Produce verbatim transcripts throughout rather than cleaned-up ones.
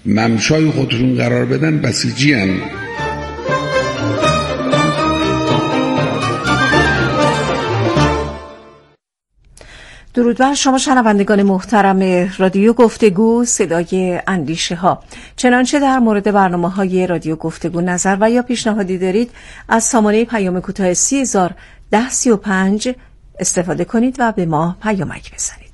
ممشای خودشون قرار بدن بسیجی هن. درود بر شما شنوندگان محترم رادیو گفتگو صدای اندیشه ها. چنانچه در مورد برنامه های رادیو گفتگو نظر و یا پیشنهادی دارید از سامانه پیام کوتاه سی هزار ده سی و پنج استفاده کنید و به ما پیامک بزنید.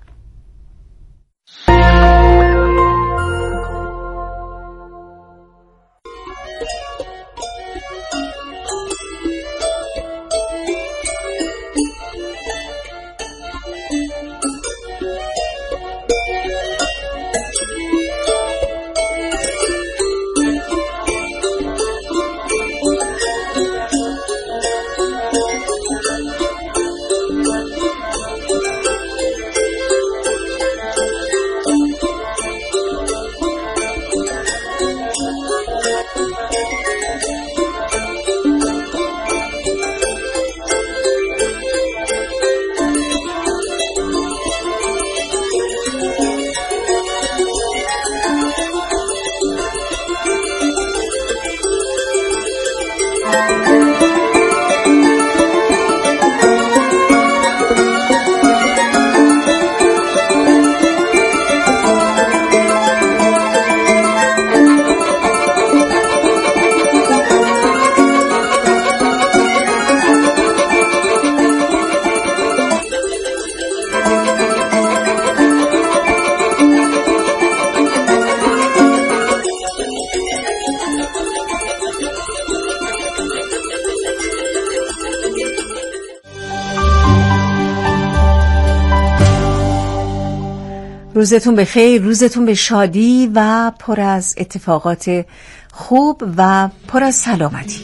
روزتون بخیر، روزتون به شادی و پر از اتفاقات خوب و پر از سلامتی.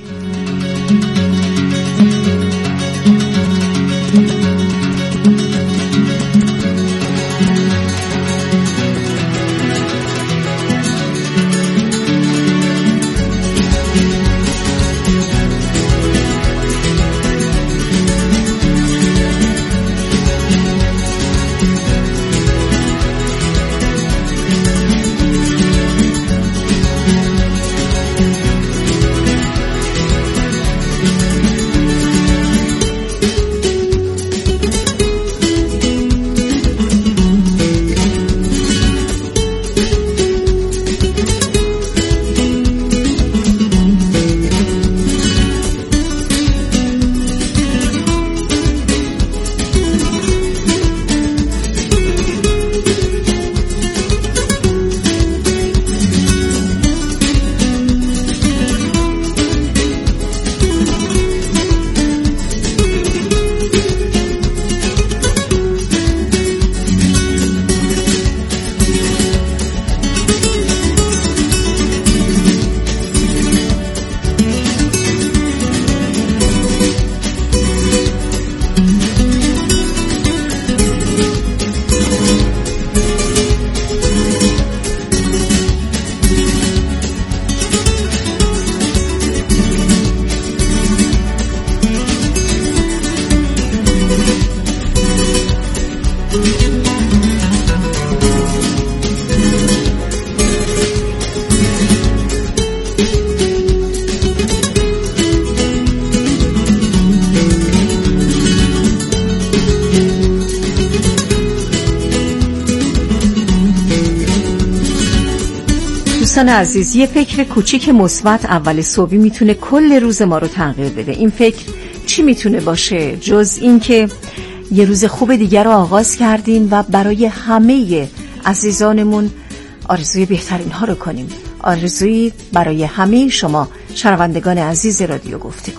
دوستان عزیز، یه فکر کوچیک مثبت اول صبحی میتونه کل روز ما رو تغییر بده. این فکر چی میتونه باشه جز این که یه روز خوب دیگر رو آغاز کردیم و برای همه عزیزانمون آرزوی بهترین ها رو کنیم. آرزوی برای همه شما شنوندگان عزیز رادیو گفتگو.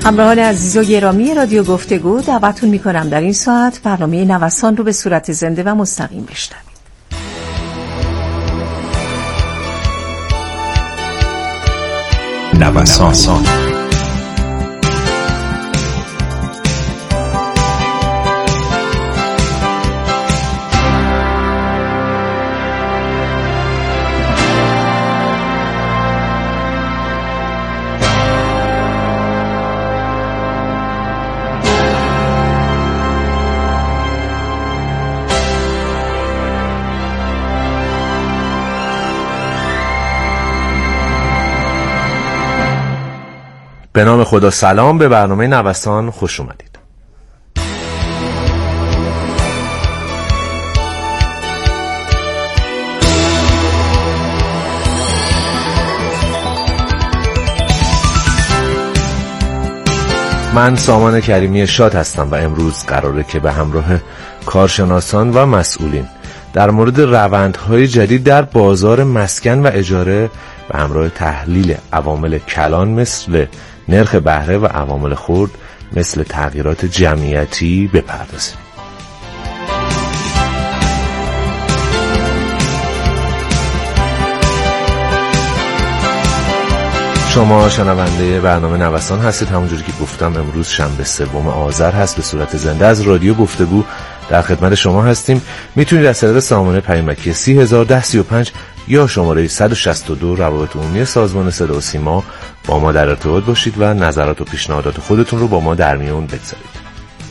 همراهان عزیز و گرامی رادیو گفتگو، دعوتتون میکنم در این ساعت برنامه نوسان رو به صورت زنده و مستقیم بشنوید. نوسان. به نام خدا. سلام، به برنامه نوسان خوش اومدید. من سامان کریمی شاد هستم و امروز قراره که به همراه کارشناسان و مسئولین در مورد روندهای جدید در بازار مسکن و اجاره به همراه تحلیل عوامل کلان مثل نرخ بهره و عوامل خرد مثل تغییرات جمعیتی بپردازیم. شما شنونده برنامه نوسان هستید. همونجوری که گفتم امروز شنبه سوم آذر هست. به صورت زنده از رادیو گفتگو در خدمت شما هستیم. میتونید از طریق سامانه پیامکی سی هزار ده سی و پنج یا شماره صد و شصت و دو روابط عمومی سازمان صدا و سیما با ما در ارتباط باشید و نظرات و پیشنهادات خودتون رو با ما در میون بگذارید.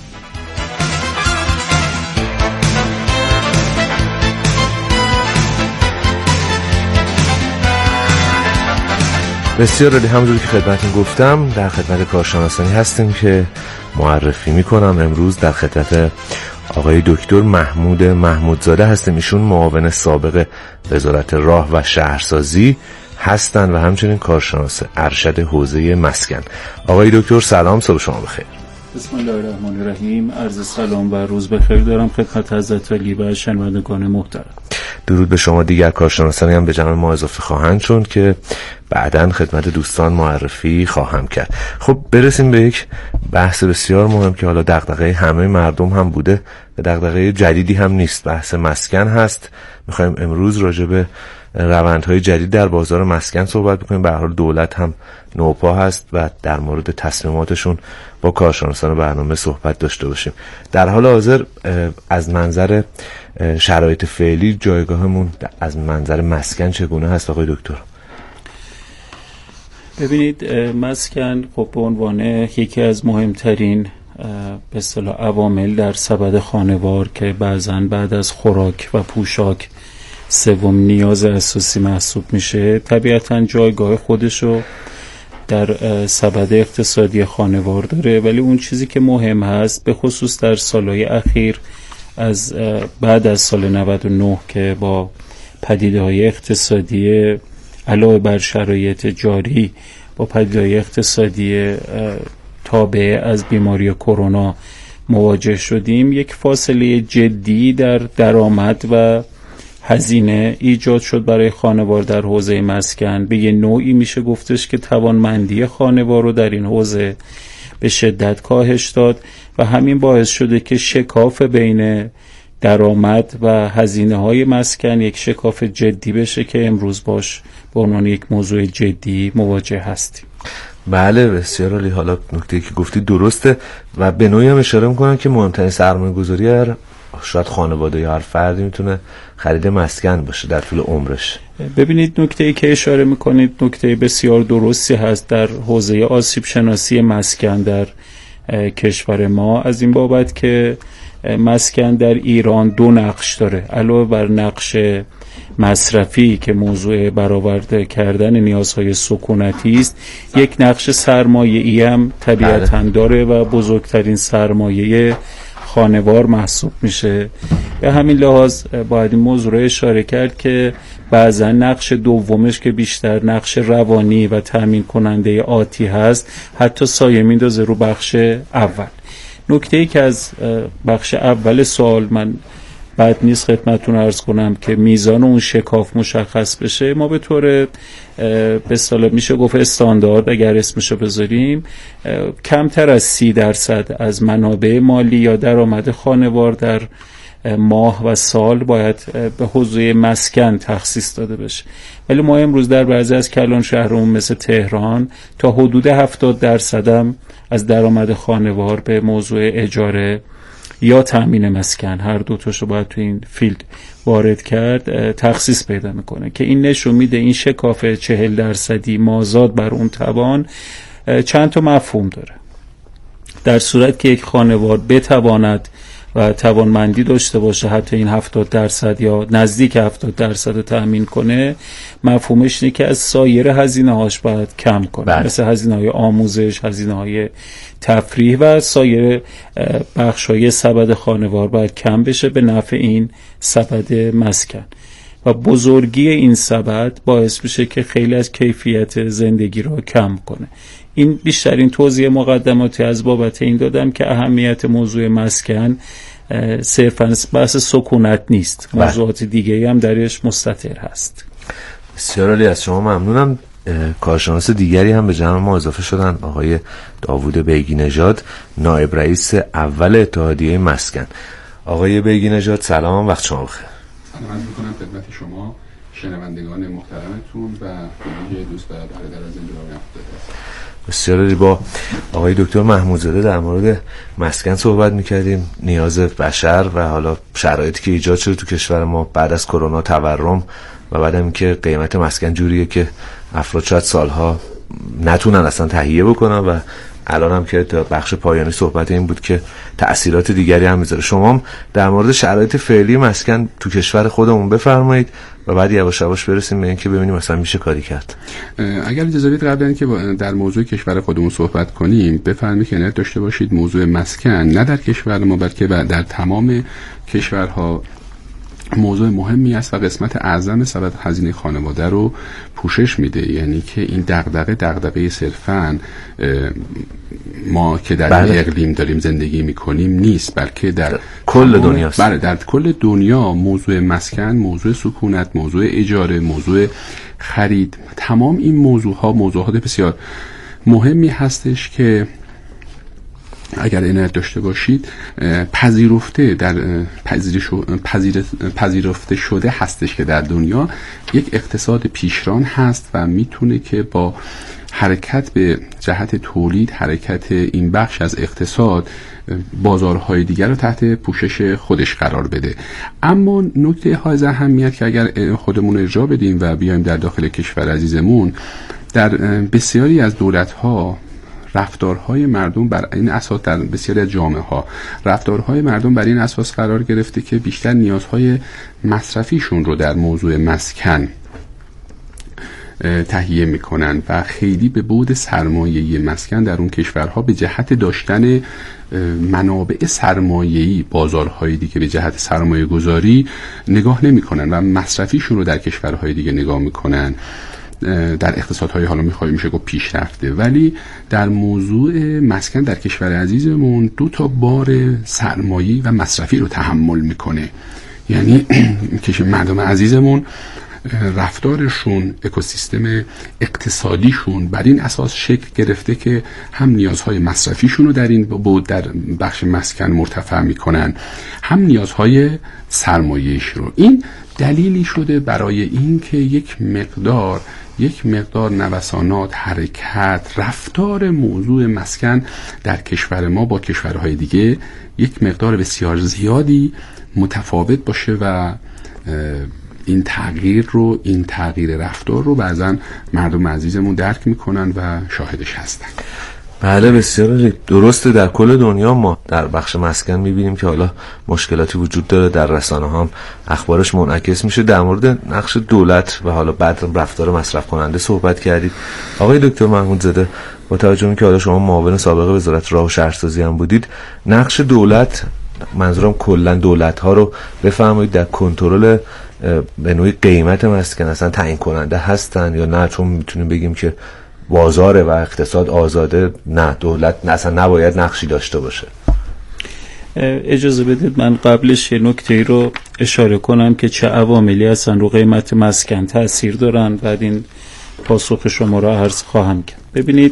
بسیار عالی. همونجوری که خدمتتون گفتم در خدمت کارشناسانی هستیم که معرفی میکنم. امروز در خدمت آقای دکتر محمود محمودزاده هستیم. ایشون معاون سابق وزارت راه و شهرسازی هستند و همچنین کارشناس ارشد حوزه مسکن. آقای دکتر سلام، صبح شما بخیر. بسم الله الرحمن الرحیم. عرض سلام و روز بخیر دارم خدمت حضرت علی و شنوندگان محترم. درود به شما. دیگر کارشناسانی هم به جمع ما اضافه خواهند شد که بعداً خدمت دوستان معرفی خواهم کرد. خب برسیم به یک بحث بسیار مهم که حالا دغدغه همه مردم هم بوده و دغدغه جدیدی هم نیست. بحث مسکن هست. میخوایم امروز راجع به روندهای جدید در بازار مسکن صحبت بکنیم. به هر حال دولت هم نوپا هست و در مورد تصمیماتشون با کارشناسان برنامه صحبت داشته باشیم. در حال حاضر از منظر شرایط فعلی جایگاهمون از منظر مسکن چگونه هست آقای دکتر؟ ببینید، مسکن خب به عنوان یکی از مهمترین به اصطلاح عوامل در سبد خانوار که بعضاً بعد از خوراک و پوشاک سوم نیاز اساسی محسوب میشه، طبیعتاً جایگاه خودشو در سبد اقتصادی خانوار داره. ولی اون چیزی که مهم هست به خصوص در سالهای اخیر از بعد از سال نود و نه که با پدیده‌های اقتصادی علاوه بر شرایط جاری با پدیده‌های اقتصادی تابع از بیماری کرونا مواجه شدیم، یک فاصله جدی در درآمد و هزینه ایجاد شد برای خانوار در حوزه مسکن. به یه نوعی میشه گفتش که توانمندی خانوار رو در این حوزه به شدت کاهش داد و همین باعث شده که شکاف بین درآمد و هزینه های مسکن یک شکاف جدی بشه که امروز باش به عنوان یک موضوع جدی مواجه هستیم. بله بسیار عالی. حالا نکته‌ای که گفتی درسته و به نوعی هم اشاره میکنن که مهمترین سرمایه گذاری هر شاید خانواده یا هر فردی میتونه خرید مسکن باشه در طول عمرش. ببینید، نکته‌ای که اشاره میکنید نکته بسیار درستی هست در حوزه آسیب شناسی مسکن در کشور ما، از این بابت که مسکن در ایران دو نقش داره. علاوه بر نقش مصرفی که موضوع برآورده کردن نیازهای سکونتی است، یک نقش سرمایه‌ای هم طبیعتاً داره و بزرگترین سرمایه خانوار محسوب میشه. به همین لحاظ باید این موضوع رو اشاره کرد که بعضا نقش دومش که بیشتر نقش روانی و تامین کننده آتی هست حتی سایه میندازه رو بخش اول. نکته‌ای که از بخش اول سوال من بد نیست خدمتتون عرض کنم که میزان اون شکاف مشخص بشه. ما به طور به اصطلاح میشه گفت استاندارد اگر اسمشو بذاریم کمتر از سی درصد از منابع مالی یا درآمد خانوار در ماه و سال باید به حوزه مسکن تخصیص داده بشه. ولی ما امروز در بعضی از کلان شهرمون مثل تهران تا حدود هفتاد درصد هم از درآمد خانوار به موضوع اجاره یا تامین مسکن، هر دو تاشو باید تو این فیلد وارد کرد، تخصیص پیدا میکنه که این نشون میده این شکاف چهل درصدی مازاد بر اون توان چند تا مفهوم داره. در صورت که یک خانوار بتواند و توانمندی داشته باشه حتی این هفتاد درصد یا نزدیک هفتاد درصد رو تأمین کنه، مفهومش اینه که از سایر هزینه هاش باید کم کنه. بله. مثل هزینه های آموزش، هزینه های تفریح و سایر بخش های سبد خانوار باید کم بشه به نفع این سبد مسکن و بزرگی این سبد باعث بشه که خیلی از کیفیت زندگی رو کم کنه. این بیشترین توضیح مقدماتی از بابت این دادم که اهمیت موضوع مسکن صرفاً بحث سکونت نیست، موضوعات دیگه هم درش مستتر هست. بسیار عالی، از شما ممنونم. کارشناس دیگری هم به جمع ما اضافه شدن، آقای داوود بیگی نژاد، نایب رئیس اول اتحادیه مسکن. آقای بیگی نژاد سلام، وقت شما بخیر. سلام عرض می‌کنم خدمت شما شنوندگان محترمتون و ویژه دوست و برادر از انجام افتاده. بسیار با آقای دکتر محمودزاده در مورد مسکن صحبت میکردیم، نیاز بشر و حالا شرایطی که ایجاد شده تو کشور ما بعد از کرونا، تورم و بعد هم که قیمت مسکن جوریه که افراد شاید سالها نتونن اصلا تهیه بکنن و الان هم که تا بخش پایانی صحبت این بود که تأثیرات دیگری هم میذاره. شما هم در مورد شرایط فعلی مسکن تو کشور خودمون بفرمایید و بعد یواش یواش برسیم به اینکه ببینیم مثلا میشه کاری کرد. اگر اجازه بدید قبل اینکه در موضوع کشور خودمون صحبت کنیم بفرمایید که نه داشته باشید موضوع مسکن نه در کشور ما بلکه در تمام کشورها موضوع مهمی است و قسمت اعظم سبد هزینه خانواده رو پوشش میده. یعنی که این دغدغه دغدغه صرفاً ما که در بله. این اقلیم داریم زندگی میکنیم نیست، بلکه در, در کل دنیاست. بله، در کل دنیا موضوع مسکن، موضوع سکونت، موضوع اجاره، موضوع خرید، تمام این موضوع ها موضوعات بسیار مهمی هستش که اگر عنایت داشته باشید پذیرفته در پذیرفته شده هستش که در دنیا یک اقتصاد پیشران هست و میتونه که با حرکت به جهت تولید، حرکت این بخش از اقتصاد بازارهای دیگر رو تحت پوشش خودش قرار بده. اما نکته های اهمیت که اگر خودمون اجرا بدیم و بیایم در داخل کشور عزیزمون، در بسیاری از دولت‌ها رفتارهای مردم بر این اساس، در بسیاری از جامعه ها رفتارهای مردم بر این اساس قرار گرفته که بیشتر نیازهای مصرفیشون رو در موضوع مسکن تهیه میکنن و خیلی به بعد سرمایه‌ای مسکن در اون کشورها به جهت داشتن منابع سرمایه‌ای، بازارهای دیگه به جهت سرمایه گذاری نگاه نمیکنن و مصرفیشون رو در کشورهای دیگه نگاه میکنن. در اقتصادهای حالا میخوای میشه گفت پیشرفته، ولی در موضوع مسکن در کشور عزیزمون دو تا بار سرمایه‌ای و مصرفی رو تحمل میکنه. یعنی که مردم عزیزمون رفتارشون، اکوسیستم اقتصادیشون بر این اساس شکل گرفته که هم نیازهای مصرفیشون رو در این بود در بخش مسکن مرتفع میکنن، هم نیازهای سرمایه‌ایش رو. این دلیلی شده برای این که یک مقدار یک مقدار نوسانات، حرکت، رفتار موضوع مسکن در کشور ما با کشورهای دیگه یک مقدار بسیار زیادی متفاوت باشه و این تغییر رو این تغییر رفتار رو بعضا مردم عزیزمون درک میکنن و شاهدش هستن. بله بسیار درسته. در کل دنیا ما در بخش مسکن میبینیم که حالا مشکلاتی وجود داره، در رسانه هم اخبارش منعکس میشه. در مورد نقش دولت و حالا بعد رفتار مصرف کننده صحبت کردید. آقای دکتر محمودزاده، با توجه به که حالا شما معاون سابق وزارت راه و شهرسازی هم بودید، نقش دولت، منظورم کلا دولت ها رو بفرمایید در کنترل به نوعی قیمت مسکن اصلا تعیین کننده هستن یا نه؟ چون میتونیم بگیم که بازار و اقتصاد آزاده، نه دولت اصلا نباید نقشی داشته باشه. اجازه بدید من قبلش یه نکته رو اشاره کنم که چه عواملی هستن رو قیمت مسکن تأثیر دارن، بعد این پاسخ شما را عرض خواهم کرد. ببینید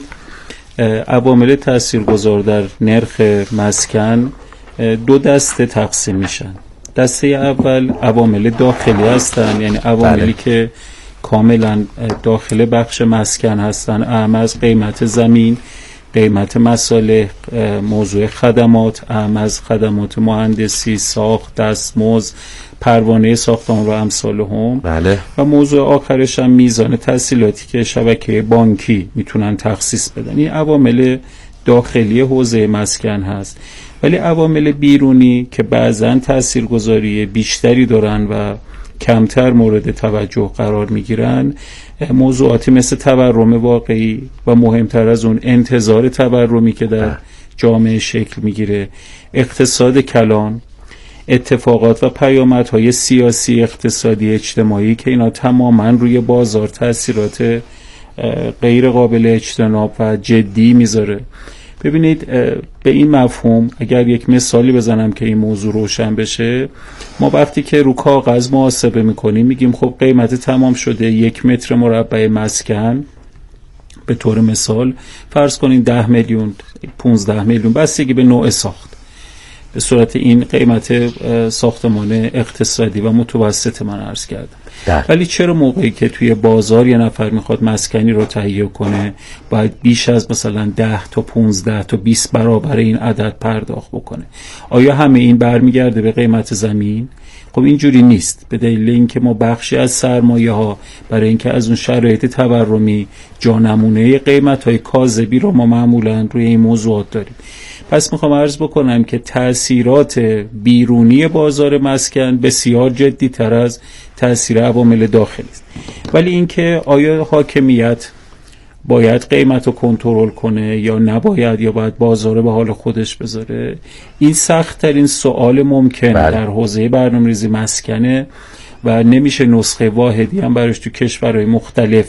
عوامل تاثیرگذار در نرخ مسکن دو دسته تقسیم میشن. دسته اول عوامل داخلی هستن، یعنی عواملی بله. که کاملا داخل بخش مسکن هستن، اهم از قیمت زمین، قیمت مصالح، موضوع خدمات، اهم از خدمات مهندسی، ساخت، دستمزد، پروانه ساختمان و امثال هم بله. و موضوع آخرش هم میزان تسهیلاتی که شبکه بانکی میتونن تخصیص بدن. این عوامل داخلی حوزه مسکن هست. ولی عوامل بیرونی که بعضن تاثیرگذاری بیشتری دارن و کمتر مورد توجه قرار میگیرن، موضوعاتی مثل تورم واقعی و مهمتر از اون انتظار تورمی که در جامعه شکل میگیره، اقتصاد کلان، اتفاقات و پیامدهای سیاسی، اقتصادی، اجتماعی که اینا تماما روی بازار تاثیرات غیر قابل اجتناب و جدی میذاره. ببینید به این مفهوم اگر یک مثالی بزنم که این موضوع روشن بشه، ما وقتی که رو کاغذ محاسبه میکنیم میگیم خب قیمت تمام شده یک متر مربع مسکن به طور مثال فرض کنین ده میلیون، پونزده میلیون، بستگی به نوع ساخت. به صورت این قیمت ساختمان اقتصادی و متوسط من عرض کردم. ده. ولی چرا موقعی که توی بازار یه نفر میخواد مسکنی رو تهیه کنه باید بیش از مثلا ده تا پونزده تا بیست برابر این عدد پرداخت بکنه؟ آیا همه این برمیگرده به قیمت زمین؟ خب اینجوری نیست، به دلیل اینکه ما بخشی از سرمایه ها برای اینکه از اون شرایط تورمی جا نمونه قیمت های کاذبی رو ما معمولا روی این موضوعات داریم. پس میخوام عرض بکنم که تأثیرات بیرونی بازار مسکن بسیار جدی تر از تأثیر عوامل داخلی است. ولی اینکه آیا حاکمیت باید قیمت رو کنترل کنه یا نباید، یا باید بازار به حال خودش بذاره، این سخت ترین سوال ممکن بله. در حوزه برنامه‌ریزی مسکنه و نمیشه نسخه واحدی هم براش تو کشورهای مختلف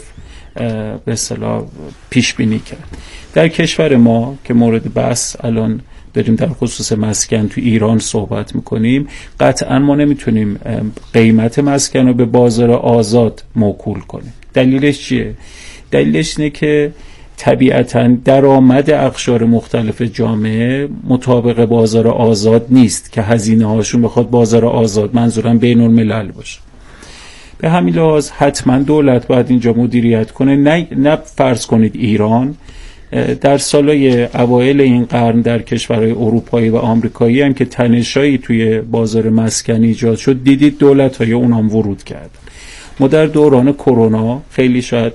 به اصطلاح پیش بینی کرد. در کشور ما که مورد بحث الان داریم در خصوص مسکن تو ایران صحبت میکنیم، قطعا ما نمیتونیم قیمت مسکن رو به بازار آزاد موکول کنیم. دلیلش چیه؟ دلیلش اینه که طبیعتاً درآمد اقشار مختلف جامعه مطابق بازار آزاد نیست که هزینه هاشون بخواد بازار آزاد، منظورم بین الملل باشه. به همین لحاظ حتما دولت باید اینجا مدیریت کنه. نه, نه فرض کنید ایران در سالهای اوایل این قرن در کشورهای اروپایی و آمریکایی هم که تنشایی توی بازار مسکنی ایجاد شد، دیدید دولت‌های اونام ورود کردن. ما در دوران کرونا خیلی شاید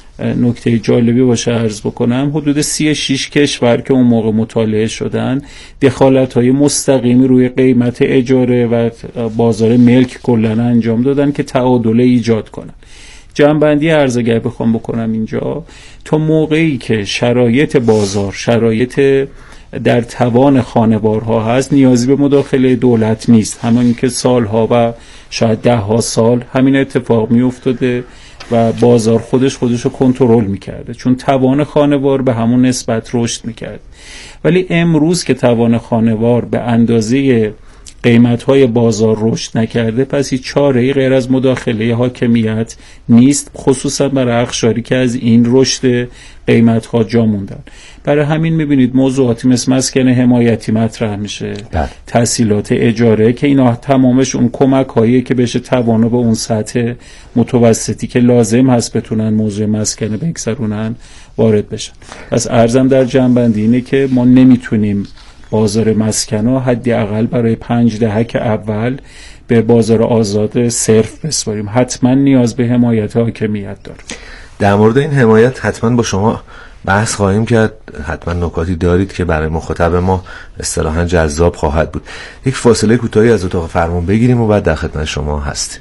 نکته جالبی باشه عرض بکنم، حدود سی و شش کشور که اون موقع مطالعه شدن دخالت‌های مستقیمی روی قیمت اجاره و بازار ملک کلاً انجام دادن که تعادل ایجاد کنن. جمع‌بندی عرض اگر بخوام بکنم اینجا، تا موقعی که شرایط بازار، شرایط در توان خانوارها هست، نیازی به مداخله دولت نیست. همین که سالها و شاید ده ها سال همین اتفاق می افتاده و بازار خودش خودش رو کنترل میکرده، چون توان خانوار به همون نسبت رشد میکرد. ولی امروز که توان خانوار به اندازه قیمت‌های بازار رشد نکرده، پس هیچ چاره‌ای غیر از مداخله حاکمیت نیست، خصوصا برای اقشاری که از این رشد قیمت‌ها جا موندن. برای همین می‌بینید موضوعاتی مثل مسکن حمایتی مطرح میشه، تسهیلات اجاره، که اینا تمامش اون کمک‌هایی که بشه توانو به اون سطح متوسطی که لازم هست بتونن موضوع مسکن بگذرونن وارد بشن. پس عرضم در جنبندی اینه که ما نمیتونیم بازار مسکن ها حدی اقل برای پنج دهک اول به بازار آزاد صرف بسپاریم. حتما نیاز به حمایت حاکمیت داره. در مورد این حمایت حتما با شما بحث خواهیم کرد. حتما نکاتی دارید که برای مخاطب ما اصطلاحاً جذاب خواهد بود. یک فاصله کوتاهی از اتاق فرمان بگیریم و بعد در خدمت شما هستیم.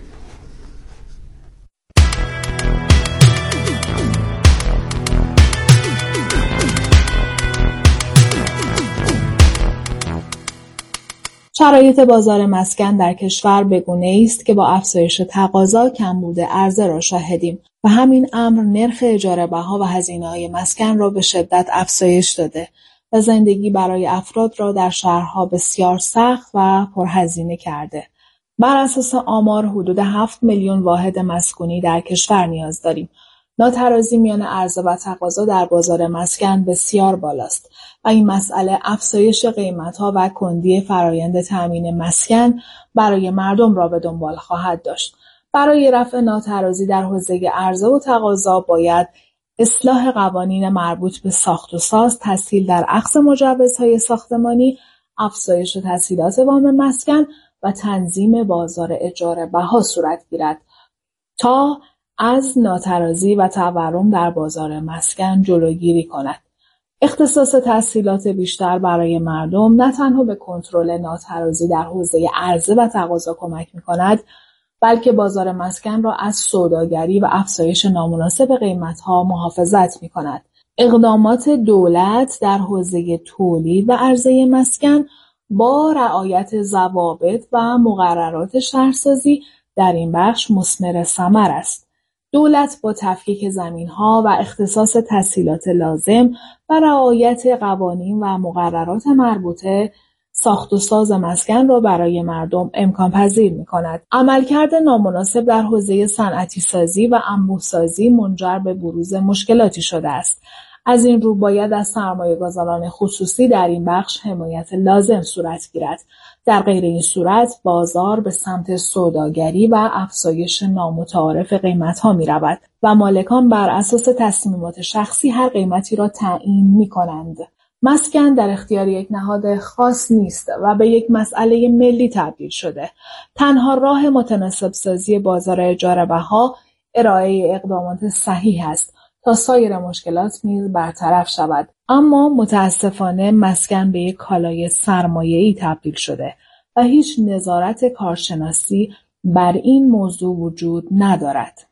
شرایط بازار مسکن در کشور بگونه‌ای است که با افزایش تقاضا کمبود عرضه را شاهدیم و همین امر نرخ اجاره بها و هزینه‌های مسکن را به شدت افزایش داده و زندگی برای افراد را در شهرها بسیار سخت و پرهزینه کرده. بر اساس آمار حدود هفت میلیون واحد مسکونی در کشور نیاز داریم. ناترازی میان عرضه و تقاضا در بازار مسکن بسیار بالاست و این مسئله افزایش قیمت‌ها و کندی فرایند تأمین مسکن برای مردم را به دنبال خواهد داشت. برای رفع ناترازی در حوزه عرضه و تقاضا باید اصلاح قوانین مربوط به ساخت و ساز، تسهیل در اخذ مجوزهای ساختمانی، افزایش تسهیلات وام مسکن و تنظیم بازار اجاره بها صورت گیرد تا از ناترازی و تورم در بازار مسکن جلوگیری کند. اختصاص تسهیلات بیشتر برای مردم نه تنها به کنترل ناترازی در حوزه عرضه و تقاضا کمک می‌کند، بلکه بازار مسکن را از سوداگری و افزایش نامناسب قیمت‌ها محافظت می‌کند. اقدامات دولت در حوزه تولید و عرضه مسکن با رعایت ضوابط و مقررات شهرسازی در این بخش مثمر ثمر است. دولت با تفکیک زمین‌ها و اختصاص تسهیلات لازم و رعایت قوانین و مقررات مربوطه، ساخت و ساز مسکن را برای مردم امکان پذیر می‌کند. عملکرد نامناسب در حوزه صنعتی سازی و انبوه سازی منجر به بروز مشکلاتی شده است. از این رو باید از سرمایه‌گذاران خصوصی در این بخش حمایت لازم صورت گیرد. در غیر این صورت بازار به سمت سوداگری و افزایش نامتعارف قیمت‌ها می‌رود و مالکان بر اساس تصمیمات شخصی هر قیمتی را تعیین می‌کنند. مسکن در اختیار یک نهاد خاص نیست و به یک مسئله ملی تبدیل شده. تنها راه متناسب سازی بازار اجاره بها ارائه اقدامات صحیح است تا سایر مشکلات نیز برطرف شود. اما متاسفانه مسکن به یک کالای سرمایه‌ای تبدیل شده و هیچ نظارت کارشناسی بر این موضوع وجود ندارد.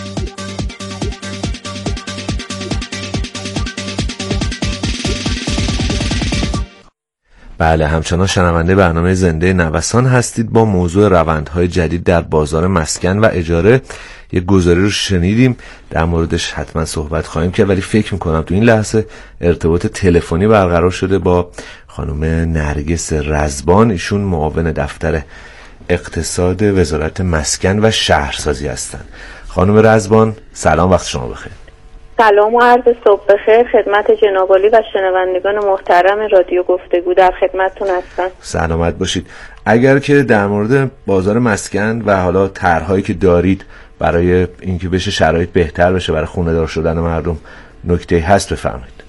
بله، همچنان شنونده برنامه زنده نوسان هستید. با موضوع روندهای جدید در بازار مسکن و اجاره یک گزارش رو شنیدیم، در موردش حتما صحبت خواهیم کرد، ولی فکر میکنم تو این لحظه ارتباط تلفنی برقرار شده با خانم نرگس رزبان. ایشون معاون دفتر اقتصاد وزارت مسکن و شهرسازی هستند. خانم رزبان سلام، وقت شما بخیر. سلام و عرض صبح بخیر خدمت جناب عالی و شنوندگان محترم رادیو گفتگو، در خدمتتون هستم. سلامت باشید. اگر که در مورد بازار مسکن و حالا طرح‌هایی که دارید برای اینکه بشه شرایط بهتر بشه برای خونه‌دار شدن مردم نکته هست بفرمایید.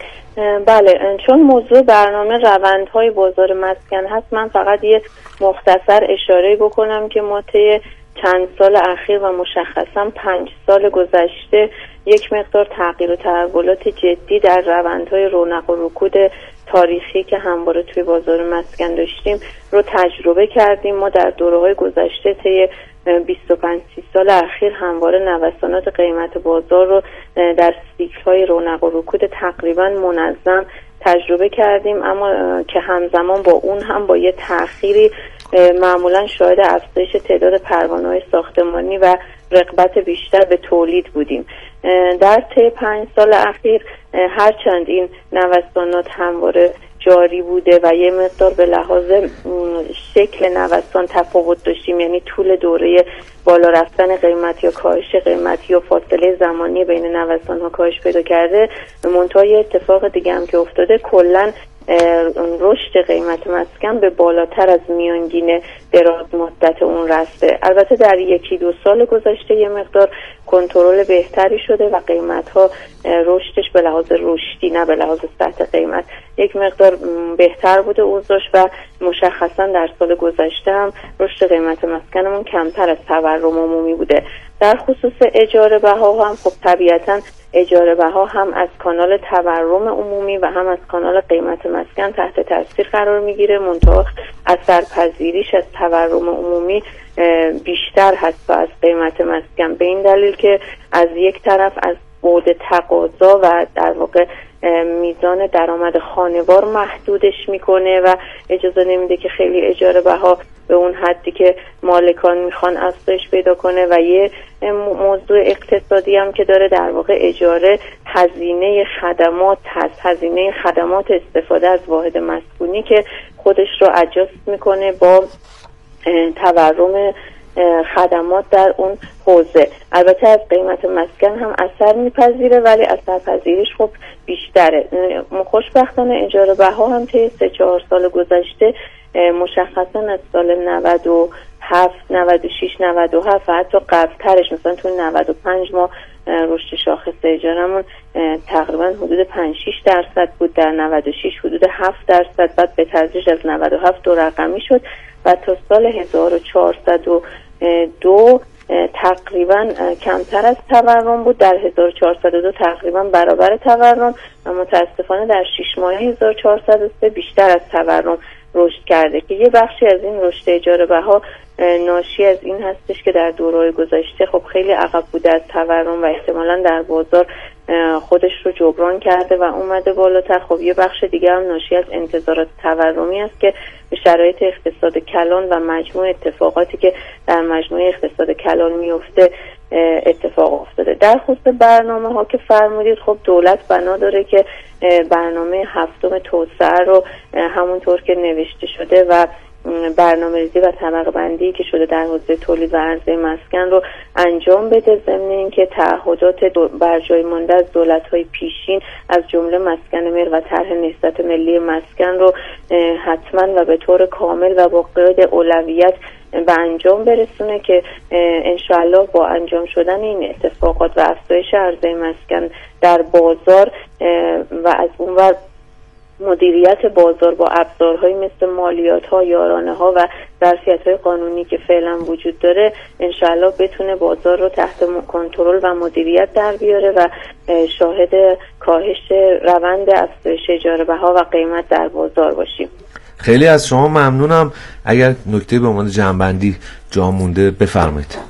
بله، چون موضوع برنامه روندهای بازار مسکن هست، من فقط یه مختصر اشاره بکنم که ما طی چند سال اخیر و مشخصا پنج سال گذشته یک مقدار تغییر و تحولات جدی در روندهای رونق و رکود تاریخی که همواره توی بازار مسکن داشتیم رو تجربه کردیم. ما در دوره‌های گذشته طی بیست و پنج سی سال اخیر همواره نوسانات قیمت بازار رو در سیکل‌های رونق و رکود تقریبا منظم تجربه کردیم، اما که همزمان با اون هم با یه تأخیری معمولا شاهد افزایش تعداد پروانه‌های ساختمانی و رغبت بیشتر به تولید بودیم. در طی پنج سال اخیر هرچند این نوسانات همواره جاری بوده و یه مقدار به لحاظ شکل نوسان تفاوت داشتیم، یعنی طول دوره بالا رفتن قیمت یا کاهش قیمت یا فاصله زمانی بین نوسان ها کاهش پیدا کرده، منتها یه اتفاق دیگه هم که افتاده، کلاً رشد قیمت مسکن به بالاتر از میانگین دراز مدت اون رسته. البته در یکی دو سال گذشته یه مقدار کنترل بهتری شده و قیمت ها رشدش به لحاظ رشدی نه به لحاظ سطح قیمت یک مقدار بهتر بوده اوضاعش و مشخصا در سال گذشته هم رشد قیمت مسکنمون کمتر از تورم عمومی بوده. در خصوص اجاره بها هم خب طبیعتاً اجاره بها هم از کانال تورم عمومی و هم از کانال قیمت مسکن تحت تاثیر قرار میگیره، منتها اثرپذیریش از تورم عمومی بیشتر هست تا از قیمت مسکن، به این دلیل که از یک طرف از بعد تقاضا و در واقع میزان درآمد خانوار محدودش میکنه و اجازه نمیده که خیلی اجاره بها به اون حدی که مالکان میخوان افزایش پیدا کنه. و یه موضوع اقتصادی هم که داره، در واقع اجاره هزینه خدمات هست، هزینه خدمات استفاده از واحد مسکونی که خودش رو ادجاست میکنه با تورم خدمات در اون حوزه. البته از قیمت مسکن هم اثر میپذیره، ولی اثر پذیریش خب بیشتره. خوشبختانه اجاره بها هم طی سه چهار سال گذشته مشخصا از سال نود و هفت نود و شش نود و هفت و حتی قبلترش، مثلا تو نود و پنج ما رشد شاخص اجارمون تقریبا حدود پنج شش درصد بود، در نود و شش حدود هفت درصد، بعد به تدریج از نود و هفت دو رقمی شد و تا سال هزار و چهارصد و دو تقریبا کمتر از تورم بود. در هزار و چهارصد و دو تقریبا برابر تورم و متاسفانه در شش ماه هزار و چهارصد و سه بیشتر از تورم رشد کرده که یه بخشی از این رشد اجاره بها ناشی از این هستش که در دوره‌های گذشته خب خیلی عقب بوده از تورم و احتمالاً در بازار خودش رو جبران کرده و اومده بالاتر. خب یه بخش دیگه هم ناشی از انتظارات تورمی است که به شرایط اقتصاد کلان و مجموع اتفاقاتی که در مجموع اقتصاد کلان میفته اتفاق افتاده. در خصوص برنامه ها که فرمودید، خب دولت بنا داره که برنامه هفتم توسعه رو همونطور که نوشته شده و برنامه ریزی و طبقه بندی که شده در حوزه تولید و عرضه مسکن رو انجام بده، ضمن اینکه تعهدات بر جای مانده از دولت‌های پیشین از جمله مسکن مهر و طرح نهضت ملی مسکن رو حتما و به طور کامل و با قید اولویت به انجام برسونه که انشاءالله با انجام شدن این اتفاقات و افزایش عرضه مسکن در بازار و از اونور مدیریت بازار با ابزارهایی مثل مالیات‌ها، یارانه‌ها و ظرفیت‌های قانونی که فعلا وجود داره، انشاءالله بتونه بازار رو تحت کنترل و مدیریت در بیاره و شاهد کاهش روند افزایش اجاره بها و قیمت در بازار باشیم. خیلی از شما ممنونم. اگر نکته به عنوان جمع‌بندی جا مونده بفرمایید.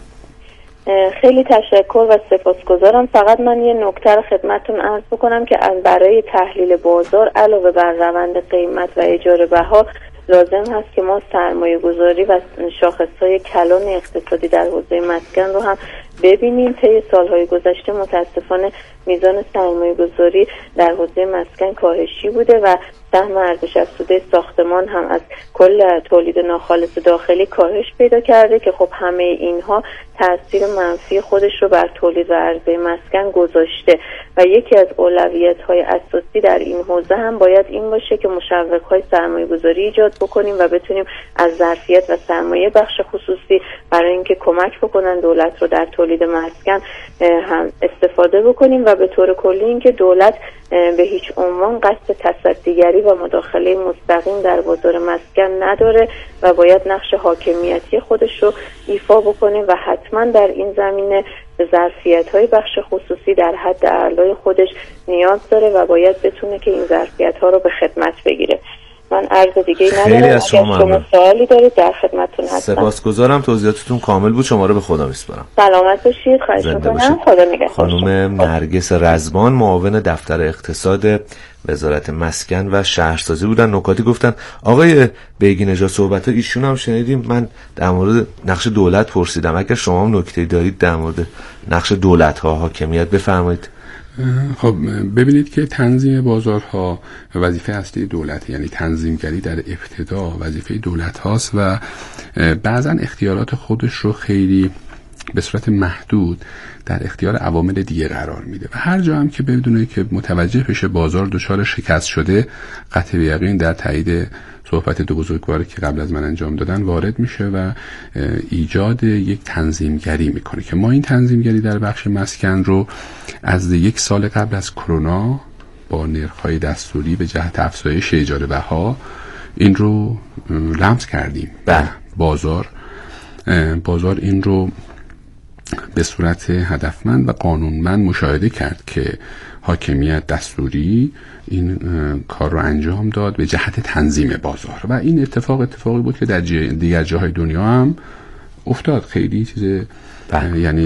خیلی تشکر و سپاسگزارم. فقط من یه نکته رو خدمتتون عرض بکنم که برای تحلیل بازار علاوه بر روند قیمت و اجاره بها لازم هست که ما سرمایه گذاری و شاخصهای کلان اقتصادی در حوزه مسکن رو هم ببینیم. طی سالهای گذشته متاسفانه میزان سرمایه گذاری در حوزه مسکن کاهشی بوده و سهم ارزش افزوده ساختمان هم از کل تولید ناخالص داخلی کاهش پیدا کرده که خب همه اینها تاثیر منفی خودش رو بر تولید و عرضه مسکن گذاشته و یکی از اولویت‌های اساسی در این حوزه هم باید این باشه که مشوق‌های سرمایه‌گذاری ایجاد بکنیم و بتونیم از ظرفیت و سرمایه بخش خصوصی برای اینکه کمک بکنن دولت رو در تولید مسکن هم استفاده بکنیم و به طور کلی اینکه دولت به هیچ عنوان قصد تصدیگری و مداخله مستقیم در بازار مسکن نداره و باید نقش حاکمیتی خودش رو ایفا بکنه و حتما در این زمینه به ظرفیت‌های بخش خصوصی در حد اعلای خودش نیاز داره و باید بتونه که این ظرفیت‌ها رو به خدمت بگیره. من عرض دیگه ندارم. خیلی از شما شما سوالی دارید در خدمتتون هستم. سپاسگزارم، توضیحاتتون کامل بود. شما رو به خدا میسپارم. سلامت باشید. خواهش می‌کنم. خدا نگهدار. خانم نرگس رزبان، معاون دفتر اقتصاد وزارت مسکن و شهرسازی بودن. نکاتی گفتن. آقای بیگی نژاد صحبت ایشون هم شنیدیم. من در مورد نقش دولت پرسیدم. اگر شما هم نکته‌ای دارید در مورد نقش دولت‌ها، حاکمیت بفرمایید. خب ببینید که تنظیم بازارها وظیفه اصلی دولت، یعنی تنظیمگری در ابتدا وظیفه دولت هاست و بعضا اختیارات خودش رو خیلی به صورت محدود در اختیار عوامل دیگه قرار میده و هر جا هم که بدونه که متوجه بشه بازار دچار شکست شده، قطع یقین در تایید صحبت دو بزرگواری که قبل از من انجام دادن وارد میشه و ایجاد یک تنظیمگری میکنه که ما این تنظیمگری در بخش مسکن رو از یک سال قبل از کرونا با نرخ‌های دستوری به جهت افزایش اجاره بها این رو لمس کردیم. بله. بازار بازار این رو به صورت هدفمند و قانونمند مشاهده کرد که حاکمیت دستوری این کار رو انجام داد به جهت تنظیم بازار و این اتفاق اتفاقی بود که در دیگر جاهای دنیا هم افتاد. خیلی چیز یعنی